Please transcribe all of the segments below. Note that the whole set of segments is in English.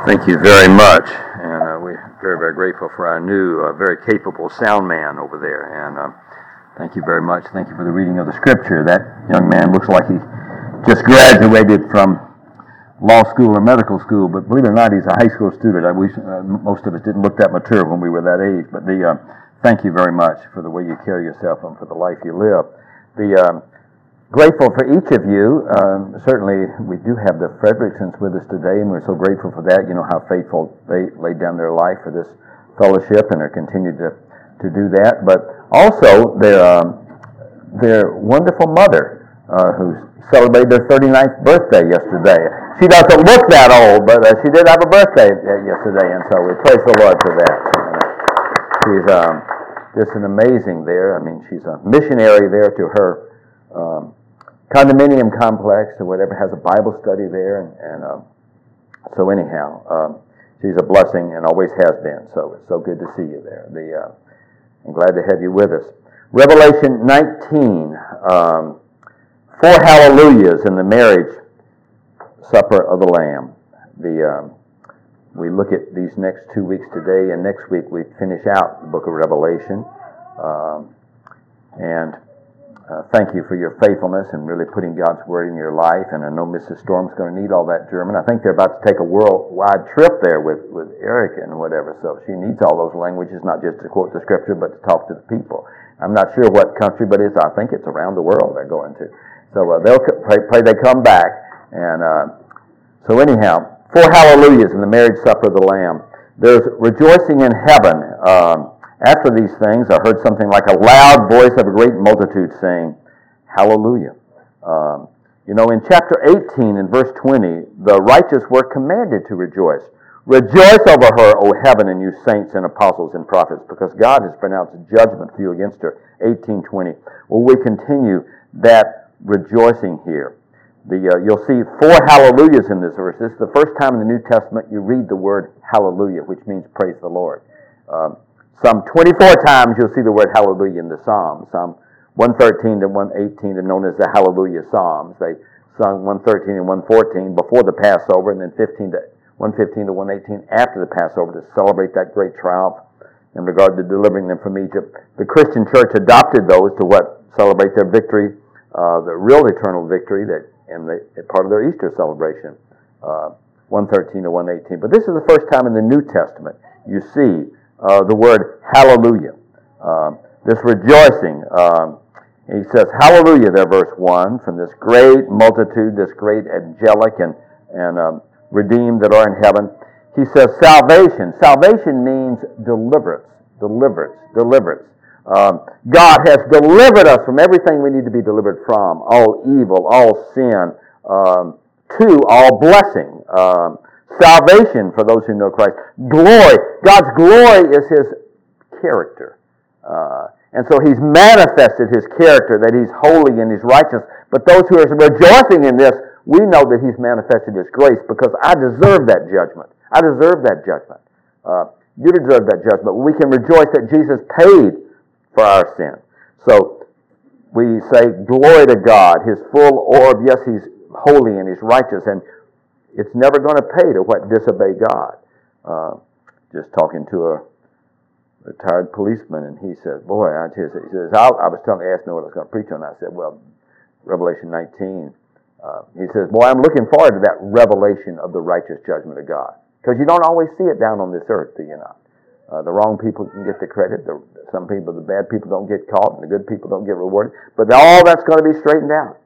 Thank you very much, and we're very, very grateful for our new, very capable sound man over there, and thank you very much. Thank you for the reading of the scripture. That young man looks like he just graduated from law school or medical school, but believe it or not, he's a high school student. I wish most of us didn't look that mature when we were that age, but thank you very much for the way you carry yourself and for the life you live. Grateful for each of you. Certainly, we do have the Fredericksons with us today, and we're so grateful for that. You know how faithful they laid down their life for this fellowship and are continued to do that. But also, their wonderful mother, who celebrated their 39th birthday yesterday. She doesn't look that old, but she did have a birthday yesterday, and so we praise the Lord for that. She's just an amazing there. I mean, she's a missionary there to her condominium complex or whatever, has a Bible study there, and so anyhow, she's a blessing and always has been. So it's so good to see you there. I'm glad to have you with us. Revelation 19, 4 hallelujahs in the marriage supper of the Lamb. We look at these next 2 weeks today, and next week we finish out the book of Revelation. Thank you for your faithfulness and really putting God's Word in your life. And I know Mrs. Storm's going to need all that German. I think they're about to take a worldwide trip there with Eric and whatever. So she needs all those languages, not just to quote the Scripture, but to talk to the people. I'm not sure what country, but I think it's around the world they're going to. So they'll pray they come back. And so anyhow, 4 hallelujahs in the marriage supper of the Lamb. There's rejoicing in heaven. After these things, I heard something like a loud voice of a great multitude saying, Hallelujah. In chapter 18 and verse 20, the righteous were commanded to rejoice. Rejoice over her, O heaven, and you saints and apostles and prophets, because God has pronounced judgment for you against her. 18:20. Well, we continue that rejoicing here. You'll see 4 hallelujahs in this verse. This is the first time in the New Testament you read the word hallelujah, which means praise the Lord. Some 24 times you'll see the word hallelujah in the Psalms. Psalm 113 to 118 are known as the Hallelujah Psalms. They sung 113 and 114 before the Passover, and then 115 to 118 after the Passover to celebrate that great triumph in regard to delivering them from Egypt. The Christian church adopted those to celebrate their victory, the real eternal victory, and part of their Easter celebration, 113 to 118. But this is the first time in the New Testament you see the word hallelujah. This rejoicing. He says, hallelujah there, verse 1, from this great multitude, this great angelic and redeemed that are in heaven. He says salvation. Salvation means deliverance. God has delivered us from everything we need to be delivered from, all evil, all sin, to all blessing. Salvation for those who know Christ. Glory. God's glory is His character. And so He's manifested His character, that He's holy and He's righteous. But those who are rejoicing in this, we know that He's manifested His grace, because I deserve that judgment. I deserve that judgment. You deserve that judgment. We can rejoice that Jesus paid for our sin. So we say, glory to God, His full orb. Yes, He's holy and He's righteous, and it's never going to pay to disobey God. Just talking to a retired policeman, and he says, "Boy, I was asked me what I was going to preach on. I said, well, Revelation 19. He says, boy, I'm looking forward to that revelation of the righteous judgment of God, because you don't always see it down on this earth, do you not? The wrong people can get the credit. Some people, the bad people, don't get caught, and the good people don't get rewarded. But all that's going to be straightened out."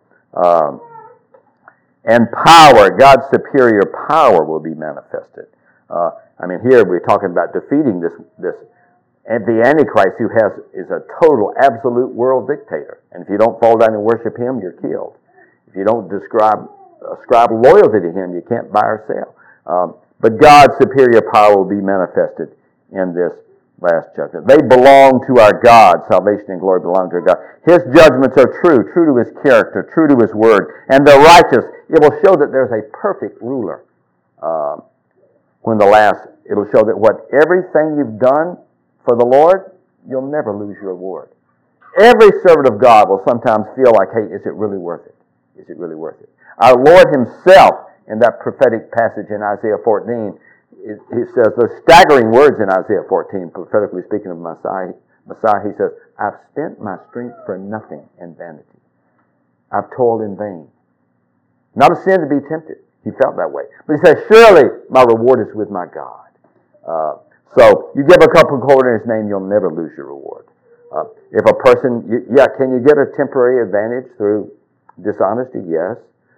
And power, God's superior power will be manifested. Here we're talking about defeating the Antichrist, who is a total, absolute world dictator. And if you don't fall down and worship him, you're killed. If you don't ascribe loyalty to him, you can't buy or sell. But God's superior power will be manifested in this last judgment. They belong to our God. Salvation and glory belong to our God. His judgments are true to His character, true to His word, and they're righteous. It will show that there's a perfect ruler. It'll show that everything you've done for the Lord, you'll never lose your reward. Every servant of God will sometimes feel like, hey, is it really worth it? Is it really worth it? Our Lord Himself, in that prophetic passage in Isaiah 14, he says those staggering words in Isaiah 14, prophetically speaking of Messiah, he says, I've spent my strength for nothing and vanity. I've toiled in vain. Not a sin to be tempted. He felt that way. But he says, surely my reward is with my God. So you give a couple of quote in his name, you'll never lose your reward. If a person, can you get a temporary advantage through dishonesty? Yes.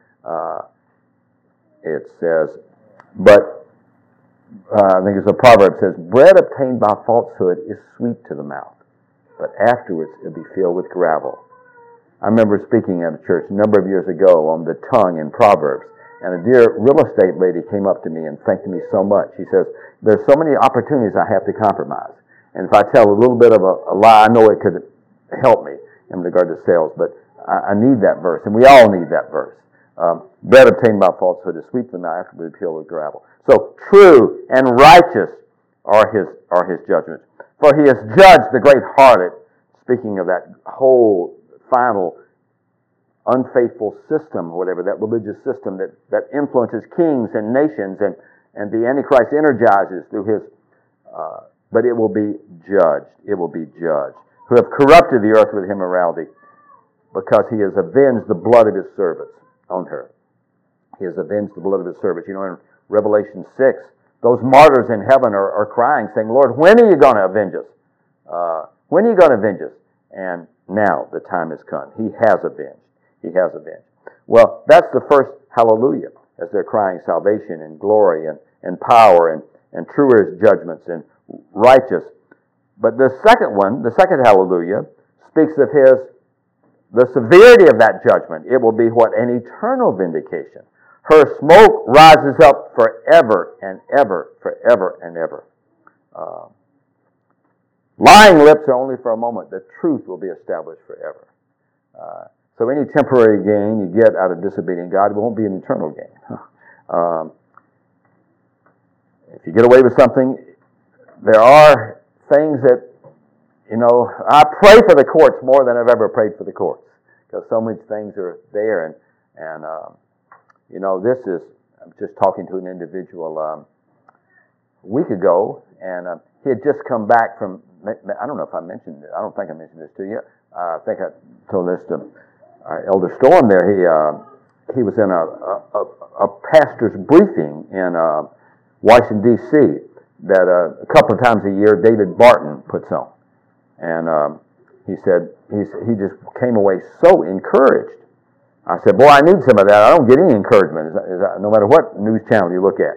It says, but I think it's a proverb says, bread obtained by falsehood is sweet to the mouth, but afterwards it'll be filled with gravel. I remember speaking at a church a number of years ago on the tongue in Proverbs, and a dear real estate lady came up to me and thanked me so much. She says, there's so many opportunities I have to compromise. And if I tell a little bit of a lie, I know it could help me in regard to sales, but I need that verse, and we all need that verse. Bread obtained by falsehood is sweet to the mouth, afterwards filled with gravel. So true and righteous are his judgments. For he has judged the great harlot, speaking of that whole final unfaithful system, whatever, that religious system that influences kings and nations, and the Antichrist energizes through his, but it will be judged. It will be judged. Who have corrupted the earth with immorality, because he has avenged the blood of his servants on her. He has avenged the blood of his servants. You know, in Revelation 6, those martyrs in heaven are crying, saying, Lord, when are you going to avenge us? When are you going to avenge us? And now the time has come. He has avenged. He has avenged. Well, that's the first hallelujah, as they're crying salvation and glory and power and true are his judgments and righteous. But the second one, the second hallelujah, speaks of the severity of that judgment. It will be what? An eternal vindication. Her smoke rises up forever and ever, forever and ever. Lying lips are only for a moment. The truth will be established forever. So any temporary gain you get out of disobeying God won't be an eternal gain. If you get away with something, there are things that, I pray for the courts more than I've ever prayed for the courts, because so many things are there. And this is, I'm just talking to an individual a week ago, and he had just come back from, I don't know if I mentioned it, I don't think I mentioned this to you. I think I told this to our Elder Storm there. He was in a pastor's briefing in Washington, D.C., that a couple of times a year David Barton puts on. And he said he just came away so encouraged. I said, boy, I need some of that. I don't get any encouragement, no matter what news channel you look at.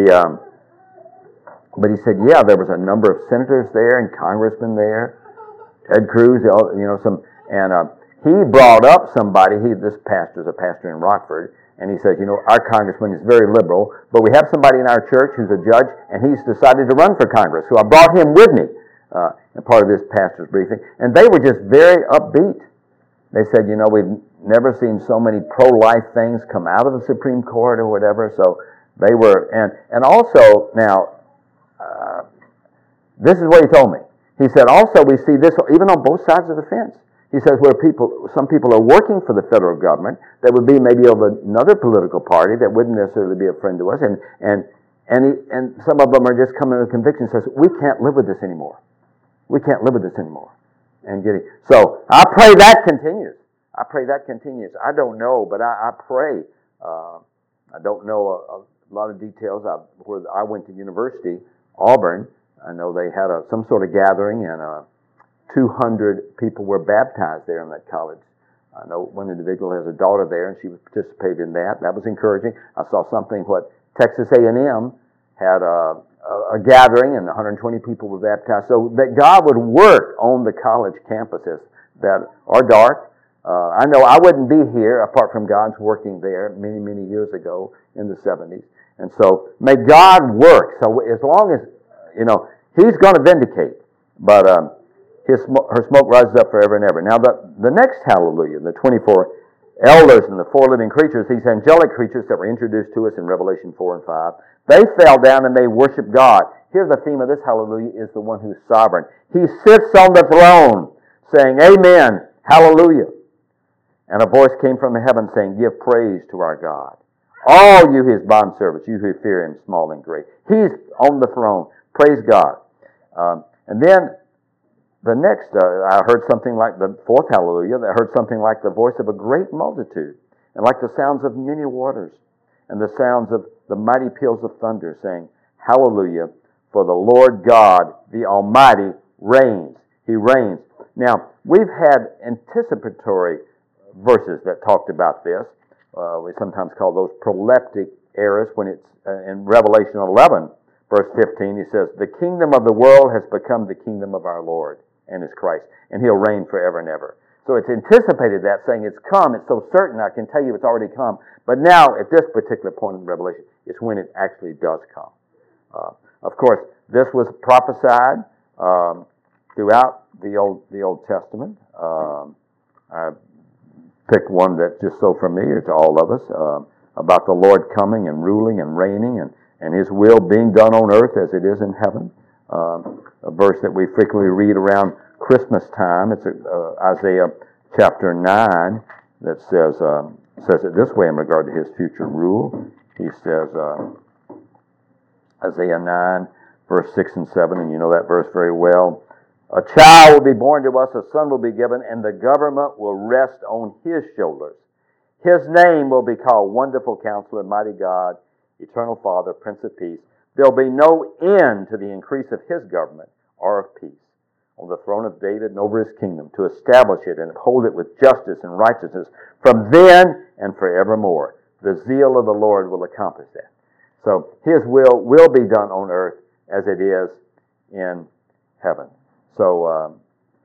But he said, yeah, there was a number of senators there and congressmen there, Ted Cruz, he brought up somebody. This pastor's a pastor in Rockford, and he says, our congressman is very liberal, but we have somebody in our church who's a judge, and he's decided to run for Congress. So I brought him with me, and part of this pastor's briefing, and they were just very upbeat. They said, we've never seen so many pro-life things come out of the Supreme Court or whatever. So they were, and also now, this is what he told me. He said, also we see this even on both sides of the fence. He says where some people are working for the federal government that would be maybe of another political party that wouldn't necessarily be a friend to us, and some of them are just coming to a conviction and says, we can't live with this anymore. We can't live with this anymore. So I pray that continues. I pray that continues. I don't know, but I pray. I don't know a lot of details. Where I went to university, Auburn, I know they had some sort of gathering, and 200 people were baptized there in that college. I know one individual has a daughter there, and she participated in that. That was encouraging. I saw something what Texas A&M had a gathering, and 120 people were baptized. So that God would work on the college campuses that are dark. I know I wouldn't be here apart from God's working there many, many years ago in the 70s. And so may God work. So as long as, He's going to vindicate. But her smoke rises up forever and ever. Now the next hallelujah, the 24 elders and the 4 living creatures, these angelic creatures that were introduced to us in Revelation 4 and 5, they fell down and they worshiped God. Here the theme of this hallelujah is the one who's sovereign. He sits on the throne saying, Amen, hallelujah. And a voice came from heaven saying, Give praise to our God. All you his bondservants, you who fear him, small and great. He's on the throne. Praise God. And then the next, I heard something like the fourth hallelujah. I heard something like the voice of a great multitude, and like the sounds of many waters, and the sounds of the mighty peals of thunder, saying, Hallelujah, for the Lord God, the Almighty, reigns. He reigns. Now, we've had anticipatory verses that talked about this. We sometimes call those proleptic eras when it's in Revelation 11, verse 15, he says, The kingdom of the world has become the kingdom of our Lord and his Christ, and he'll reign forever and ever. So it's anticipated that, saying it's come, it's so certain, I can tell you it's already come. But now, at this particular point in Revelation, it's when it actually does come. Of course, this was prophesied throughout the Old Testament. I picked one that's just so familiar to all of us, about the Lord coming and ruling and reigning and his will being done on earth as it is in heaven. A verse that we frequently read around Christmas time. It's Isaiah chapter 9 that says it this way in regard to his future rule. He says, Isaiah 9, verse 6 and 7, and you know that verse very well. A child will be born to us, a son will be given, and the government will rest on his shoulders. His name will be called Wonderful Counselor, Mighty God, Eternal Father, Prince of Peace. There'll be no end to the increase of his government or of peace on the throne of David and over his kingdom, to establish it and uphold it with justice and righteousness from then and forevermore. The zeal of the Lord will accomplish that. So his will be done on earth as it is in heaven. So,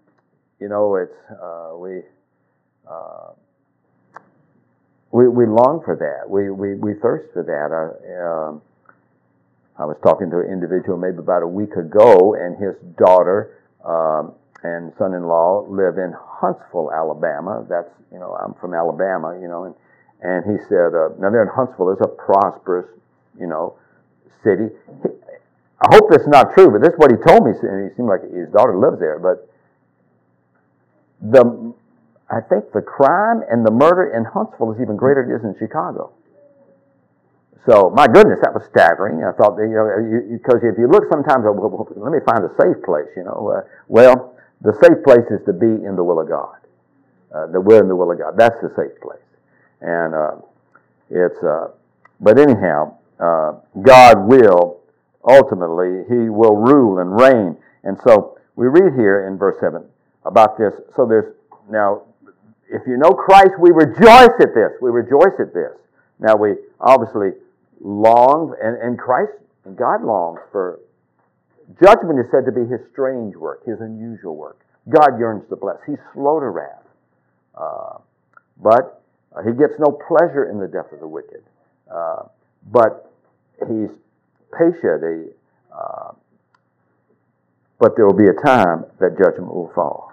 we long for that. We thirst for that. I was talking to an individual maybe about a week ago, and his daughter and son-in-law live in Huntsville, Alabama. That's, I'm from Alabama, and he said, now they're in Huntsville. It's a prosperous, city. I hope that's not true, but this is what he told me, and he seemed like his daughter lives there. But I think the crime and the murder in Huntsville is even greater than it is in Chicago. So, my goodness, that was staggering. I thought, because if you look sometimes, let me find a safe place, well, the safe place is to be in the will of God. The will and the will of God. That's the safe place. And but anyhow, God will, ultimately, he will rule and reign. And so, we read here in verse 7 about this. So now, if you know Christ, we rejoice at this. We rejoice at this. Now, we obviously long, and Christ, and God longs for, judgment is said to be his strange work, his unusual work. God yearns to bless. He's slow to wrath. But he gets no pleasure in the death of the wicked. But he's patient. But there will be a time that judgment will fall.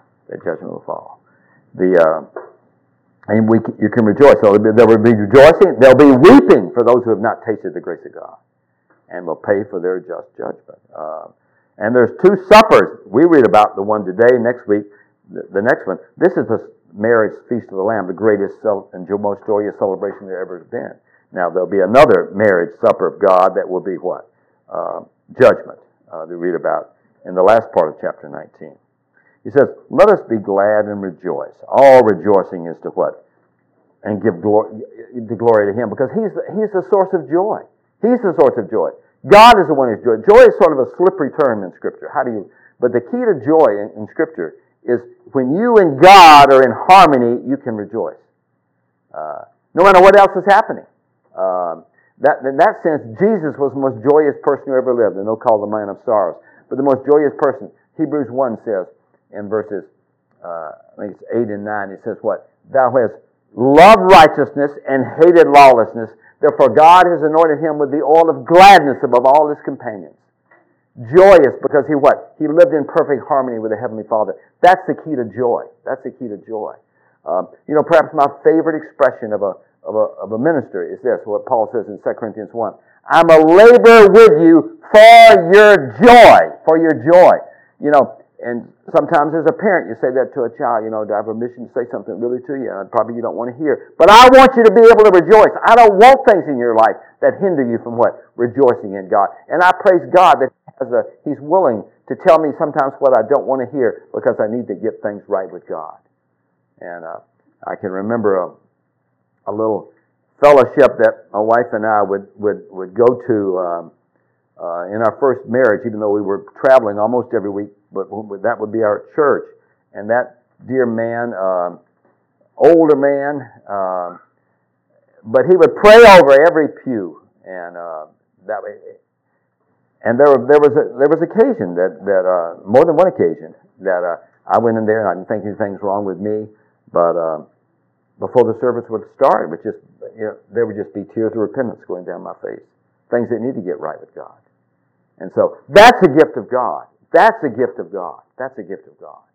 And you can rejoice. So there will be rejoicing. There'll be weeping for those who have not tasted the grace of God, and will pay for their just judgment. And there's two suppers. We read about the one today. Next week, the next one. This is the marriage feast of the Lamb, the greatest and most joyous celebration there ever has been. Now there'll be another marriage supper of God that will be what? Judgment. We read about in the last part of chapter 19. He says, let us be glad and rejoice. All rejoicing is to what? And give glory to him, because he's the source of joy. He's the source of joy. God is the one who's joy. Joy is sort of a slippery term in Scripture. But the key to joy in Scripture is when you and God are in harmony, you can rejoice. No matter what else is happening. In that sense, Jesus was the most joyous person who ever lived, and they'll call the man of sorrows. But the most joyous person, Hebrews 1 says, in verses, I think it's 8 and 9, it says what? Thou hast loved righteousness and hated lawlessness. Therefore God has anointed him with the oil of gladness above all his companions. Joyous because he what? He lived in perfect harmony with the Heavenly Father. That's the key to joy. Perhaps my favorite expression of a minister is this, what Paul says in 2 Corinthians 1. I'm a laborer with you for your joy. For your joy. And sometimes as a parent, you say that to a child, do I have permission to say something really to you? And probably you don't want to hear. But I want you to be able to rejoice. I don't want things in your life that hinder you from what? Rejoicing in God. And I praise God that He's willing to tell me sometimes what I don't want to hear because I need to get things right with God. And I can remember a little fellowship that my wife and I would go to in our first marriage, even though we were traveling almost every week, but that would be our church. And that dear man, older man, but he would pray over every pew, and there was occasion that more than one occasion that I went in there and I didn't think anything's wrong with me, but before the service would start, it would just there would just be tears of repentance going down my face, things that need to get right with God. And so that's a gift of God. That's a gift of God. That's a gift of God.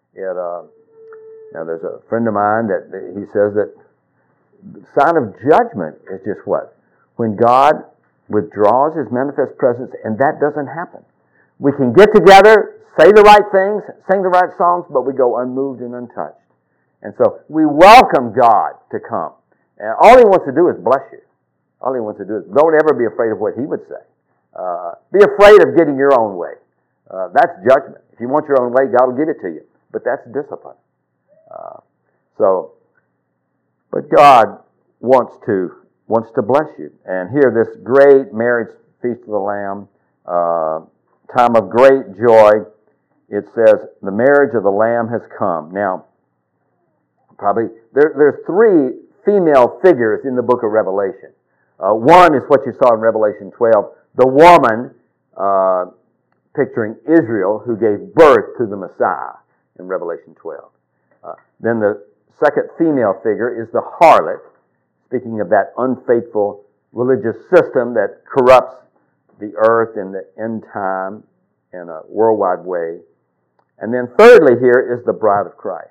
Now there's a friend of mine that he says that the sign of judgment is just what? When God withdraws His manifest presence, and that doesn't happen. We can get together, say the right things, sing the right songs, but we go unmoved and untouched. And so we welcome God to come. And all He wants to do is bless you. All He wants to do is don't ever be afraid of what He would say. Be afraid of getting your own way. That's judgment. If you want your own way, God will give it to you. But that's discipline. But God wants to bless you. And here, this great marriage feast of the Lamb, time of great joy, it says, the marriage of the Lamb has come. Now, probably, there's three female figures in the book of Revelation. One is what you saw in Revelation 12, the woman picturing Israel who gave birth to the Messiah in Revelation 12. Then the second female figure is the harlot, speaking of that unfaithful religious system that corrupts the earth in the end time in a worldwide way. And then thirdly here is the bride of Christ,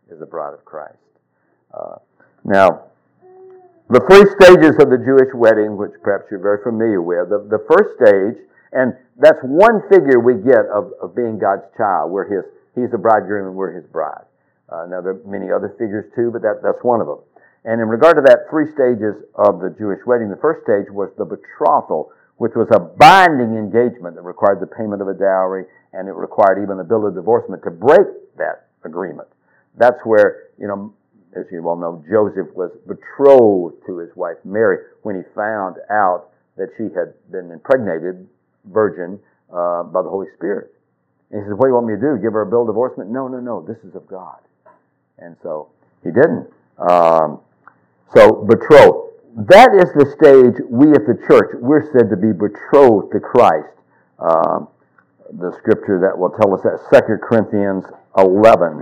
Now, the three stages of the Jewish wedding, which perhaps you're very familiar with, the first stage, and that's one figure we get of being God's child. He's the bridegroom and we're His bride. Now, there are many other figures too, but that's one of them. And in regard to that three stages of the Jewish wedding, the first stage was the betrothal, which was a binding engagement that required the payment of a dowry, and it required even a bill of divorcement to break that agreement. That's where, as you well know, Joseph was betrothed to his wife Mary when he found out that she had been impregnated, virgin, by the Holy Spirit. And he says, what do you want me to do? Give her a bill of divorcement? No, this is of God. And so he didn't. So betrothed. That is the stage we at the church, we're said to be betrothed to Christ. The scripture that will tell us that, 2 Corinthians 11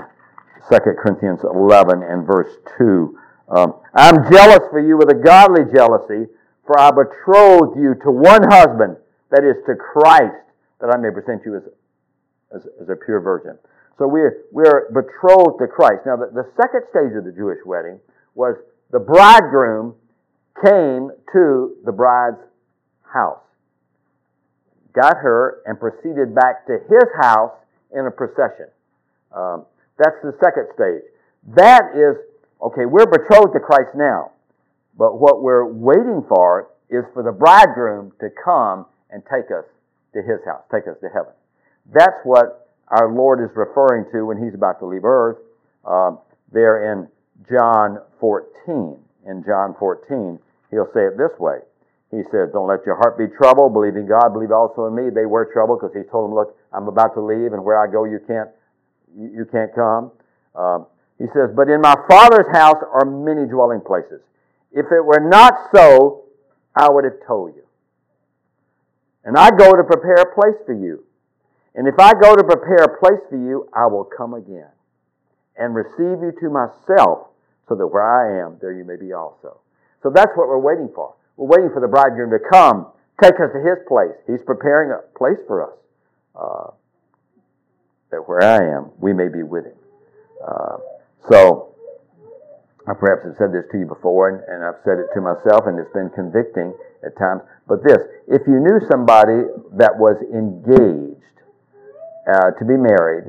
and verse 2. I'm jealous for you with a godly jealousy, for I betrothed you to one husband, that is to Christ, that I may present you as a pure virgin. So we're betrothed to Christ. Now the second stage of the Jewish wedding was the bridegroom came to the bride's house, got her, and proceeded back to his house in a procession. That's the second stage. That is, okay, we're betrothed to Christ now, but what we're waiting for is for the bridegroom to come and take us to His house, take us to heaven. That's what our Lord is referring to when He's about to leave earth. There in John 14. In John 14, He'll say it this way. He says, don't let your heart be troubled. Believe in God, believe also in me. They were troubled because He told them, look, I'm about to leave, and where I go you can't come. He says, but in my Father's house are many dwelling places. If it were not so, I would have told you. And I go to prepare a place for you. And if I go to prepare a place for you, I will come again and receive you to myself, so that where I am, there you may be also. So that's what we're waiting for. We're waiting for the bridegroom to come, take us to His place. He's preparing a place for us, that where I am, we may be with Him. So, I perhaps have said this to you before, and I've said it to myself, and it's been convicting at times. But this, if you knew somebody that was engaged to be married,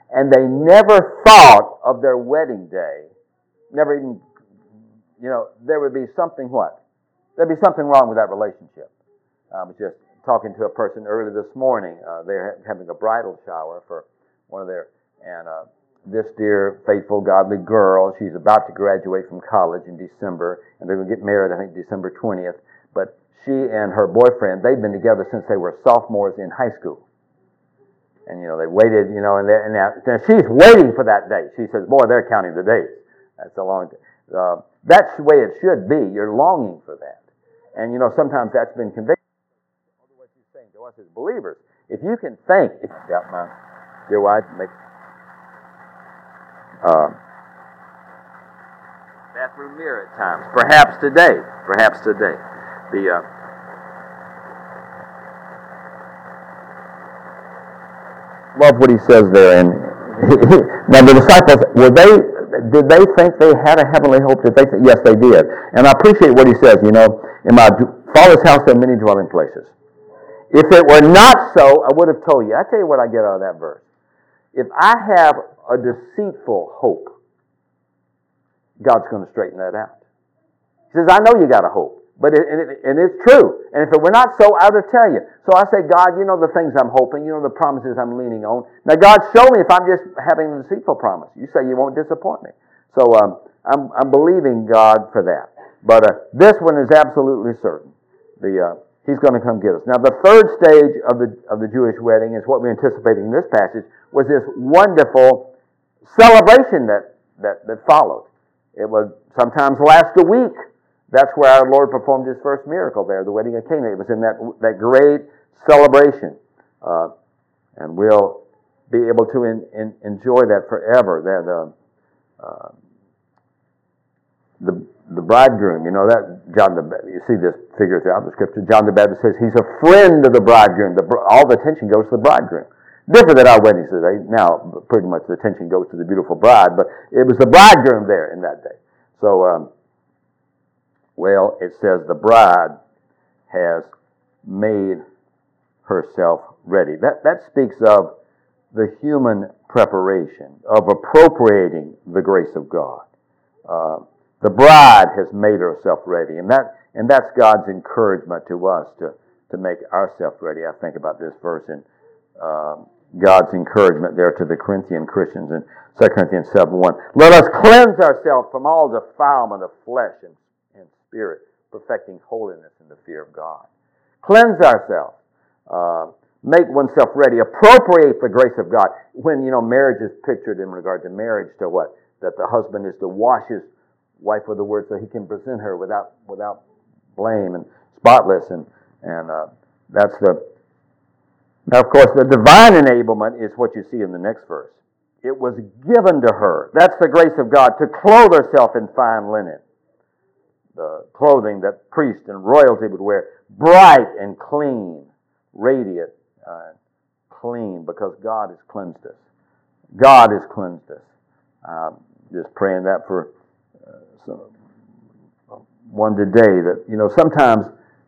and they never thought of their wedding day. Never even, there would be something what? There'd be something wrong with that relationship. I was just talking to a person early this morning. They're having a bridal shower for one of their, and this dear, faithful, godly girl, she's about to graduate from college in December, and they're going to get married, I think, December 20th. But she and her boyfriend, they've been together since they were sophomores in high school. And, they waited, and now she's waiting for that day. She says, boy, they're counting the days. That's a long time. That's the way it should be. You're longing for that. And, sometimes that's been convicted. Otherwise, she's saying to us as believers, if you can think, my dear wife makes bathroom mirror at times. Perhaps today. Love what he says there. And now the disciples, did they think they had a heavenly hope? Did they think? Yes, they did. And I appreciate what he says. In my Father's house there are many dwelling places. If it were not so, I would have told you. I tell you what I get out of that verse. If I have a deceitful hope, God's going to straighten that out. He says, I know you got a hope, and it's true. And if it were not so, I would tell you. So I say, God, the things I'm hoping, the promises I'm leaning on. Now, God, show me if I'm just having a deceitful promise. You say you won't disappoint me. So I'm believing God for that. But this one is absolutely certain. He's going to come get us. Now, the third stage of the Jewish wedding is what we're anticipating in this passage, was this wonderful celebration that followed. It would sometimes last a week. That's where our Lord performed His first miracle there, the wedding of Cana. It was in that great celebration. And we'll be able to enjoy that forever. The bridegroom, that John you see this figure throughout the Scripture. John the Baptist says he's a friend of the bridegroom. All the attention goes to the bridegroom. Different than our weddings today. Now, pretty much the attention goes to the beautiful bride, but it was the bridegroom there in that day. So, it says the bride has made herself ready. That speaks of the human preparation, of appropriating the grace of God. The bride has made herself ready, and that's God's encouragement to us to make ourselves ready. I think about this verse in God's encouragement there to the Corinthian Christians in 2 Corinthians 7:1. Let us cleanse ourselves from all defilement of flesh and spirit, perfecting holiness in the fear of God. Cleanse ourselves. Make oneself ready. Appropriate the grace of God. When, marriage is pictured in regard to marriage to what? That the husband is to wash his wife with the word so he can present her without blame and spotless. And that's the... Now, of course, the divine enablement is what you see in the next verse. It was given to her. That's the grace of God, to clothe herself in fine linen. The clothing that priest and royalty would wear, bright and clean, radiant, clean, because God has cleansed us. God has cleansed us. Just praying that for one today that, sometimes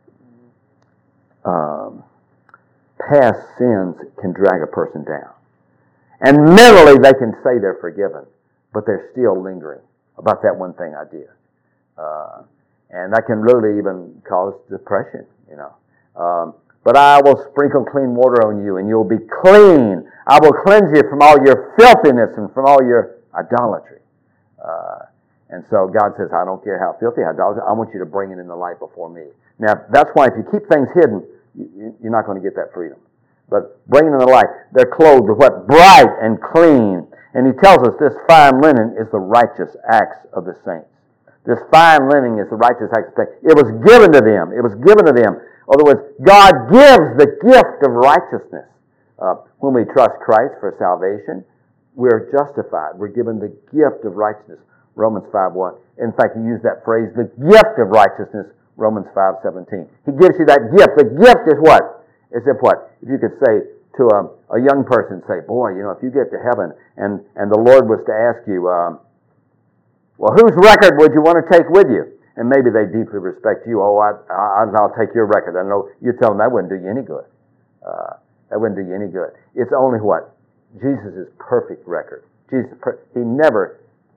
past sins can drag a person down. And mentally they can say they're forgiven, but they're still lingering about that one thing I did. And that can really even cause depression, But I will sprinkle clean water on you, and you'll be clean. I will cleanse you from all your filthiness and from all your idolatry. And so God says, I don't care how filthy, idolatry, I want you to bring it in the light before me. Now, that's why if you keep things hidden, you're not going to get that freedom. But bring it in the light. They're clothed with what? Bright and clean. And he tells us this fine linen is the righteous acts of the saints. This fine linen is the righteous acts of the saints. It was given to them. It was given to them. In other words, God gives the gift of righteousness. When we trust Christ for salvation, we're justified. We're given the gift of righteousness. Romans 5:1. In fact, he used that phrase, the gift of righteousness, Romans 5:17. He gives you that gift. The gift is what? Is if what? If you could say to a young person, say, boy, if you get to heaven and the Lord was to ask you, well, whose record would you want to take with you? And maybe they deeply respect you. Oh, I'll take your record. I know you tell them that wouldn't do you any good. That wouldn't do you any good. It's only what? Jesus' perfect record. He never...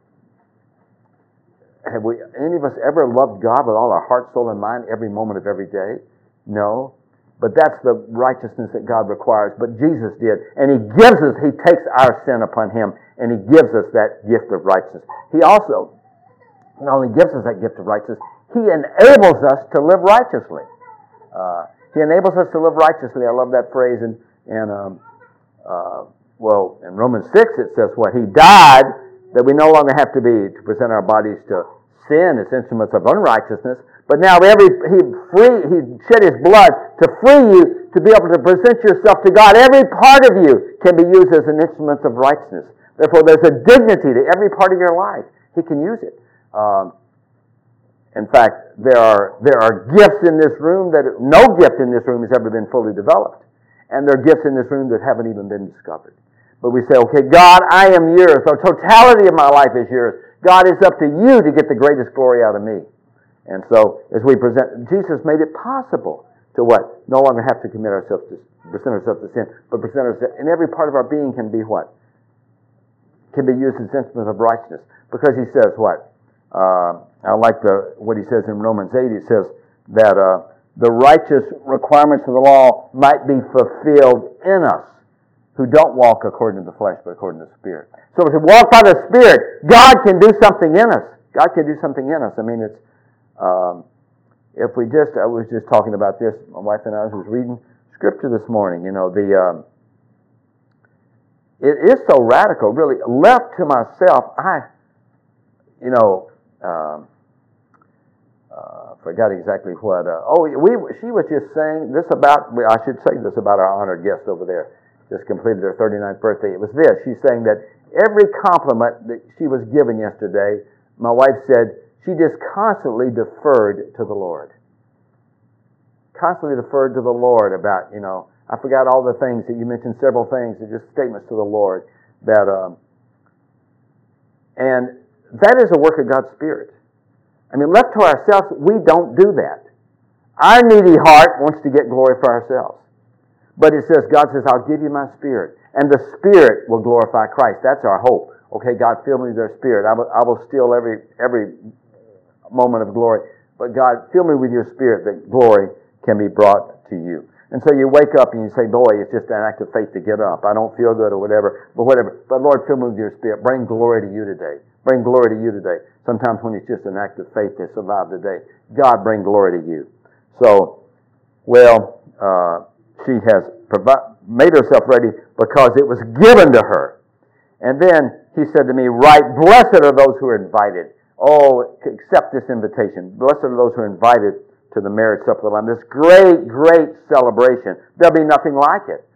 Have any of us ever loved God with all our heart, soul, and mind every moment of every day? No. But that's the righteousness that God requires. But Jesus did. And He gives us, He takes our sin upon Him, and He gives us that gift of righteousness. He also not only gives us that gift of righteousness, He enables us to live righteously. He enables us to live righteously. I love that phrase. In Romans 6 it says what? He died that we no longer have to present our bodies to sin as instruments of unrighteousness, but now He shed His blood to free you to be able to present yourself to God. Every part of you can be used as an instrument of righteousness. Therefore, there's a dignity to every part of your life. He can use it. In fact, there are gifts in this room that no gift in this room has ever been fully developed, and there are gifts in this room that haven't even been discovered. But we say, okay, God, I am yours. The totality of my life is yours. God, it's up to you to get the greatest glory out of me. And so, as we present, Jesus made it possible to what? No longer have to present ourselves to sin, but present ourselves, and every part of our being can be what? Can be used as instruments of righteousness. Because He says what? I like what He says in Romans 8. He says that the righteous requirements of the law might be fulfilled in us, who don't walk according to the flesh, but according to the Spirit. So if we walk by the Spirit, God can do something in us. God can do something in us. I mean, it's I was just talking about this. My wife and I was reading Scripture this morning. You know, it is so radical. Really, left to myself, forgot exactly what. She was just saying this about. I should say this about our honored guest over there. Just completed her 39th birthday. It was this. She's saying that every compliment that she was given yesterday, my wife said she just constantly deferred to the Lord. Constantly deferred to the Lord about, I forgot all the things that you mentioned, several things, that just statements to the Lord. And that is a work of God's Spirit. I mean, left to ourselves, we don't do that. Our needy heart wants to get glory for ourselves. But God says, I'll give you my Spirit. And the Spirit will glorify Christ. That's our hope. Okay, God, fill me with your Spirit. I will steal every moment of glory. But God, fill me with your Spirit that glory can be brought to you. And so you wake up and you say, boy, it's just an act of faith to get up. I don't feel good or whatever. But Lord, fill me with your Spirit. Bring glory to you today. Bring glory to you today. Sometimes when it's just an act of faith to survive the day, God, bring glory to you. So, she has made herself ready because it was given to her. And then He said to me, right, blessed are those who are invited. Oh, accept this invitation. Blessed are those who are invited to the marriage supper of the Lamb. This great, great celebration. There'll be nothing like it.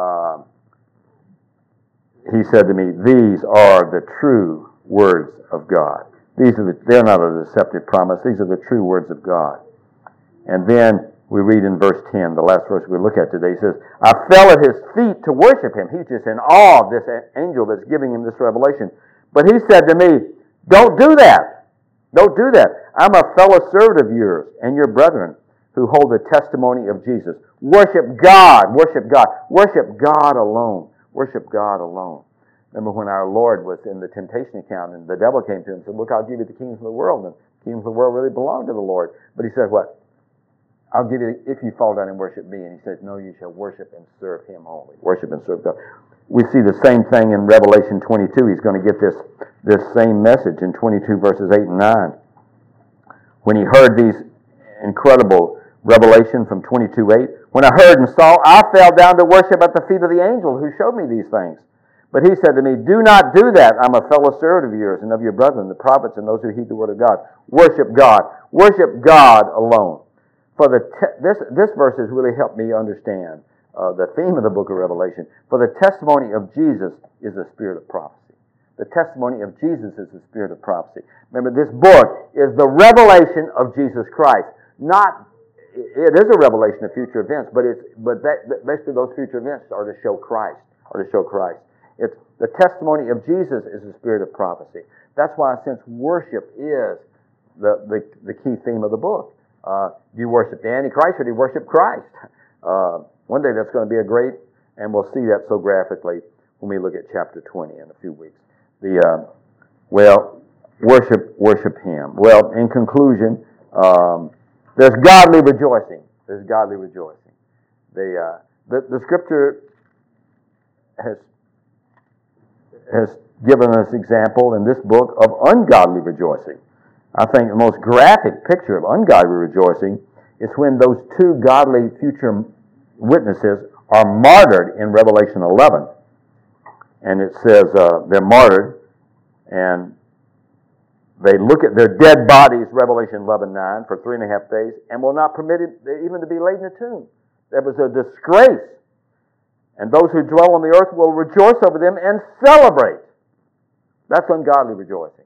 He said to me, these are the true words of God. They're not a deceptive promise. These are the true words of God. And then we read in verse 10, the last verse we look at today, says, I fell at His feet to worship Him. He's just in awe of this angel that's giving him this revelation. But he said to me, don't do that. Don't do that. I'm a fellow servant of yours and your brethren who hold the testimony of Jesus. Worship God. Worship God. Worship God alone. Worship God alone. Remember when our Lord was in the temptation account and the devil came to Him and said, look, I'll give you the kingdoms of the world. And the kingdoms of the world really belong to the Lord. But He said what? I'll give you, if you fall down and worship me. And He said, no, you shall worship and serve Him only. Worship and serve God. We see the same thing in Revelation 22. He's going to get this same message in 22 verses 8 and 9. When he heard these incredible revelation from 22:8, when I heard and saw, I fell down to worship at the feet of the angel who showed me these things. But he said to me, do not do that. I'm a fellow servant of yours and of your brethren, the prophets and those who heed the word of God. Worship God. Worship God alone. For this verse has really helped me understand the theme of the book of Revelation. For the testimony of Jesus is the spirit of prophecy. The testimony of Jesus is the spirit of prophecy. Remember, this book is the revelation of Jesus Christ. It is a revelation of future events, but basically those future events are to show Christ. It's the testimony of Jesus is the spirit of prophecy. That's why, since worship is the key theme of the book. Do you worship the Antichrist or do you worship Christ? One day that's going to be and we'll see that so graphically when we look at chapter 20 in a few weeks. Worship Him. Well, in conclusion, there's godly rejoicing. There's godly rejoicing. The Scripture has given us example in this book of ungodly rejoicing. I think the most graphic picture of ungodly rejoicing is when those two godly future witnesses are martyred in Revelation 11. And it says they're martyred, and they look at their dead bodies, Revelation 11:9, for 3.5 days, and will not permit it even to be laid in a tomb. That was a disgrace. And those who dwell on the earth will rejoice over them and celebrate. That's ungodly rejoicing.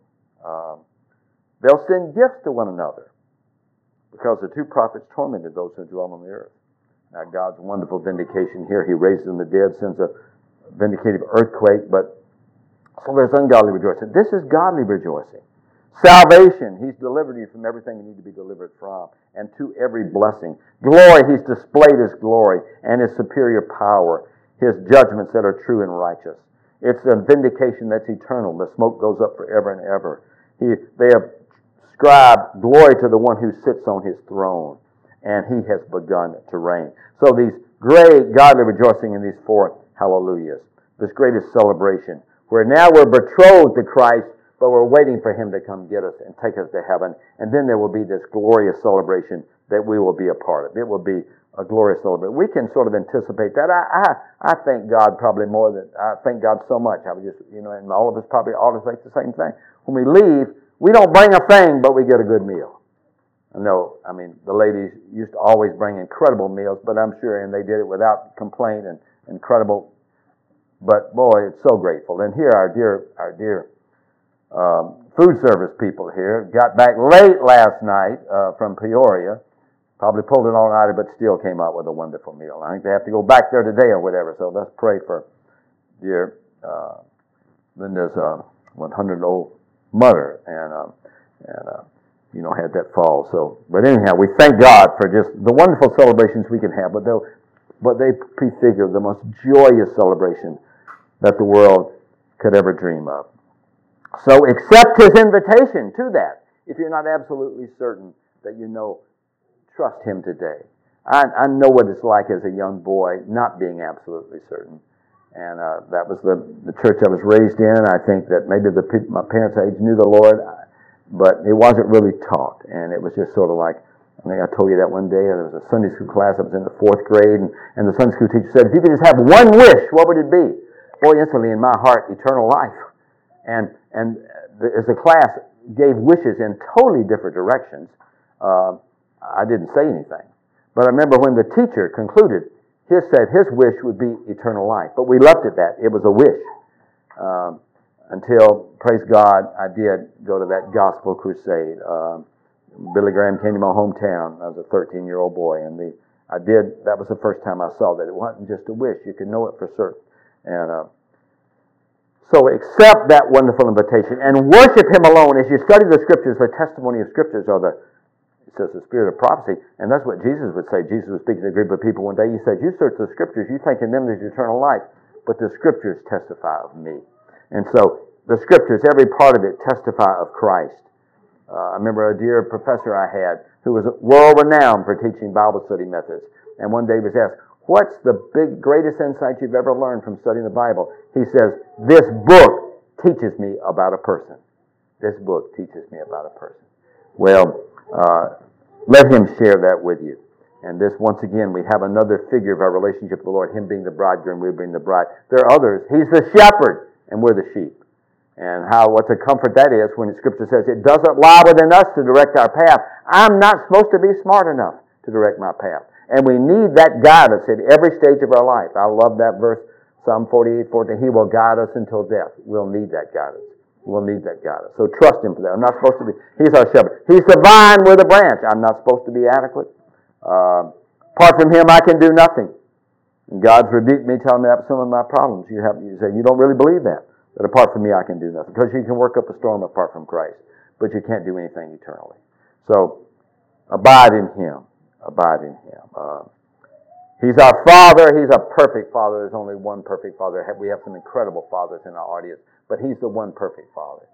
They'll send gifts to one another because the two prophets tormented those who dwell on the earth. Now, God's wonderful vindication here. He raises them the dead, sends a vindicative earthquake, so there's ungodly rejoicing. This is godly rejoicing. Salvation, He's delivered you from everything you need to be delivered from, and to every blessing. Glory, He's displayed His glory and His superior power, His judgments that are true and righteous. It's a vindication that's eternal. The smoke goes up forever and ever. They ascribe glory to the one who sits on His throne, and He has begun to reign. So these great godly rejoicing in these four hallelujahs, this greatest celebration, where now we're betrothed to Christ, but we're waiting for Him to come get us and take us to heaven. And then there will be this glorious celebration that we will be a part of. It will be a glorious celebration. We can sort of anticipate that. I thank God probably more than, I thank God so much. I would just, and all of us probably ought to think the same thing. When we leave, we don't bring a thing, but we get a good meal. No, the ladies used to always bring incredible meals, but I'm sure, and they did it without complaint and incredible. But boy, it's so grateful. And here our dear food service people here got back late last night from Peoria. Probably pulled an all-nighter, but still came out with a wonderful meal. I think they have to go back there today or whatever. So let's pray for dear Linda's 100-year-old mother, and had that fall. So, but anyhow, we thank God for just the wonderful celebrations we can have. But they prefigure the most joyous celebration that the world could ever dream of. So accept His invitation to that. If you're not absolutely certain that trust Him today. I know what it's like as a young boy not being absolutely certain. And that was the church I was raised in. I think that maybe the people my parents' age knew the Lord, but it wasn't really taught. And it was just sort of like, I think I told you that one day, there was a Sunday school class, I was in the 4th grade, and the Sunday school teacher said, if you could just have one wish, what would it be? Boy, instantly in my heart, eternal life. And as the class gave wishes in totally different directions, I didn't say anything. But I remember when the teacher concluded, said his wish would be eternal life. But we left it that. It was a wish. Until, praise God, I did go to that gospel crusade. Billy Graham came to my hometown. I was a 13-year-old boy. And that was the first time I saw that. It wasn't just a wish. You could know it for certain. And so accept that wonderful invitation and worship Him alone. As you study the Scriptures, the testimony of Scriptures are it says the spirit of prophecy, and that's what Jesus would say. Jesus was speaking to a group of people one day. He said, you search the Scriptures, you think in them there's eternal life, but the Scriptures testify of me. And so the Scriptures, every part of it, testify of Christ. I remember a dear professor I had who was world-renowned for teaching Bible study methods, and one day he was asked, what's the greatest insight you've ever learned from studying the Bible? He says, this book teaches me about a person. This book teaches me about a person. Well, let Him share that with you. And this, once again, we have another figure of our relationship with the Lord, Him being the bridegroom, we being the bride. There are others. He's the shepherd, and we're the sheep. And what a comfort that is when the Scripture says it doesn't lie within us to direct our path. I'm not supposed to be smart enough to direct my path. And we need that guidance at every stage of our life. I love that verse, Psalm 48:14. He will guide us until death. We'll need that guidance. We'll need that guidance. So trust Him for that. I'm not supposed to be. He's our shepherd. He's the vine, we're the branch. I'm not supposed to be adequate. Apart from Him, I can do nothing. And God's rebuked me, telling me that's some of my problems. You say, you don't really believe that apart from me, I can do nothing. Because you can work up a storm apart from Christ, but you can't do anything eternally. So abide in Him. Abide in Him. He's our Father. He's a perfect Father. There's only one perfect Father. We have some incredible fathers in our audience, but He's the one perfect Father.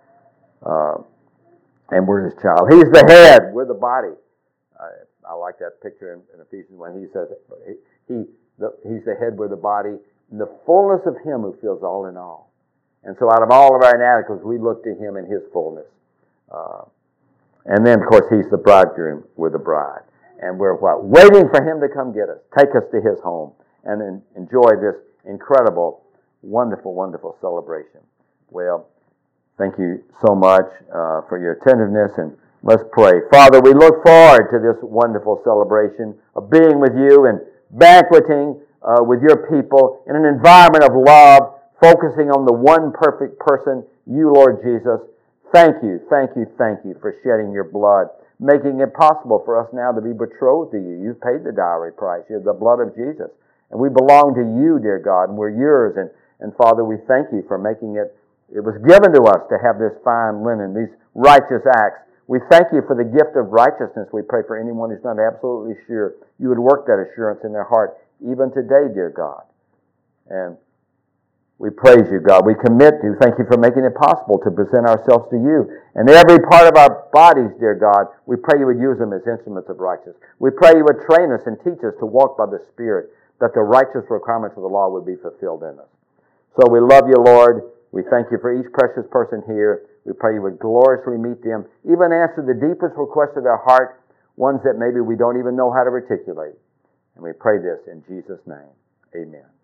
And we're His child. He's the head. We're the body. I like that picture in Ephesians when He says He's the head, we're the body, the fullness of Him who fills all in all. And so out of all of our inadequacies, we look to Him in His fullness. And then, of course, He's the bridegroom, we're the bride. And we're what? Waiting for Him to come get us, take us to His home, and enjoy this incredible, wonderful, wonderful celebration. Well, thank you so much for your attentiveness, and let's pray. Father, we look forward to this wonderful celebration of being with You and banqueting with Your people in an environment of love, focusing on the one perfect person, You, Lord Jesus. Thank You, thank You, thank You for shedding Your blood, making it possible for us now to be betrothed to You. You've paid the dowry price. You're the blood of Jesus. And we belong to You, dear God, and we're Yours. And Father, we thank You for making it. It was given to us to have this fine linen, these righteous acts. We thank You for the gift of righteousness. We pray for anyone who's not absolutely sure, You would work that assurance in their heart even today, dear God. And we praise You, God. We commit to thank You for making it possible to present ourselves to You. And every part of our bodies, dear God, we pray You would use them as instruments of righteousness. We pray You would train us and teach us to walk by the Spirit, that the righteous requirements of the law would be fulfilled in us. So we love You, Lord. We thank You for each precious person here. We pray You would gloriously meet them, even answer the deepest requests of their heart, ones that maybe we don't even know how to articulate. And we pray this in Jesus' name. Amen.